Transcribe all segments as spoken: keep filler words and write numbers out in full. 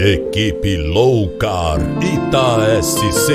Equipe Loucar Ita S C.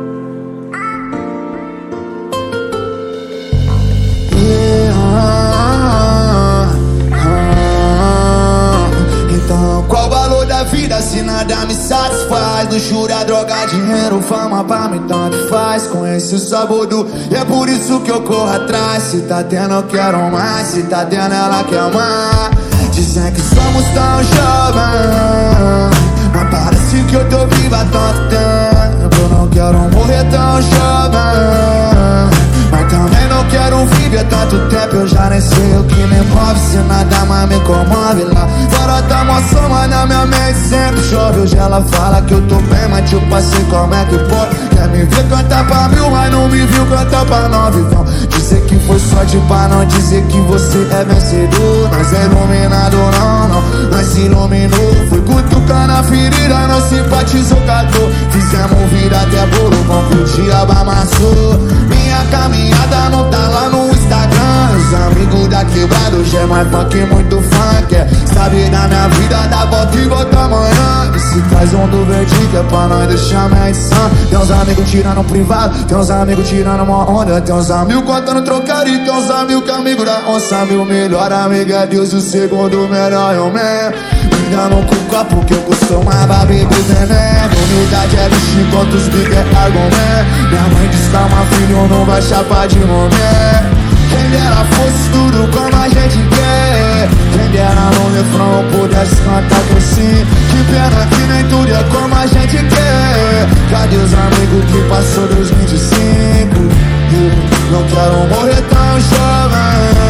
Então qual o valor da vida se nada me satisfaz? Luxúria, droga, dinheiro, fama pra mim tanto faz. Conheci o sabor do e é por isso que eu corro atrás. Se tá tendo eu quero mais, se tá tendo ela quer amar. Dizem que somos tão jovens, mas parece que eu tô viva há tanto tempo. Eu não quero morrer tão jovem, mas também não quero viver tanto tempo. Eu já nem sei o que me move, se nada mais me comove. Lá fora tá mó soma na minha mente, sempre chove. Hoje ela fala que eu tô bem, mas tipo assim, como é que pode? Quer me ver cantar pra mil, mas não me viu cantar pra nove. Vão dizer que foi sorte pra não dizer que você é vencedor. Nós é iluminado, não, não, nós se iluminou. Foi cutucando a ferida, não simpatizou com a dor. Fizemos vida até bolo, bom que o diabo amassou. Minha caminhada não tá lá no Instagram. Os amigos da quebrada hoje é mais funk, muito funk, é. Sabe da minha vida, dá volta e volta amanhã. E se faz um do verdinho, que é pra nós deixar minha edição. Tem uns amigos tirando privado, tem uns amigos tirando uma onda. Tem uns amigos contando trocaria, tem uns amigos que amigo da onça. Meu melhor amigo é Deus, o segundo melhor é o man. Cuidando com o copo que eu costumava beber veneno. Humildade é lixo enquanto os big é argumento. Minha mãe diz calma filho, não vai chapar de momento. Quem dera fosse tudo como a gente quer. Quem dera no refrão pudesse cantar por si. Que pena que nem tudo é como a gente quer. Cadê os amigos que passou dos vinte e cinco? Eu não quero morrer tão jovem.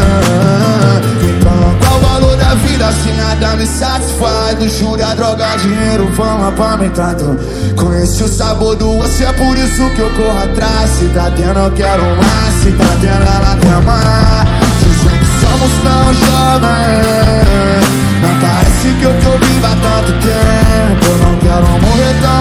Então qual o valor da vida se nada me satisfaz? Luxúria, droga, dinheiro, fama pra mim tanto. Conheci o sabor do osso, é por isso que eu corro atrás. Se tá tendo eu quero mais, se tá tendo ela quer amar. Dizem que somos tão jovens, mas parece que eu tô viva há tanto tempo. Eu não quero morrer tão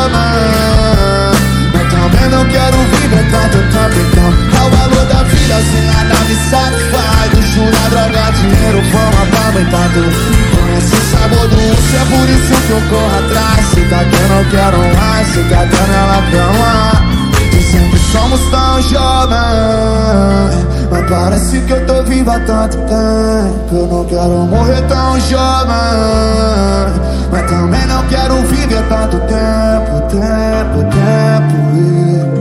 jovem, mas também não quero viver tanto tempo. Então qual o valor da vida se nada me satisfaz? Luxúria, droga, dinheiro, fama pra mim tanto. Conhece o sabor do osso, é por isso que eu corro atrás. Se tá tendo eu quero mais, se tá tendo ela quer amar. Dizem que somos tão jovens, mas parece que eu tô viva há tanto tempo. Eu não quero morrer tão jovem, mas também não quero viver tanto tempo, tempo, tempo.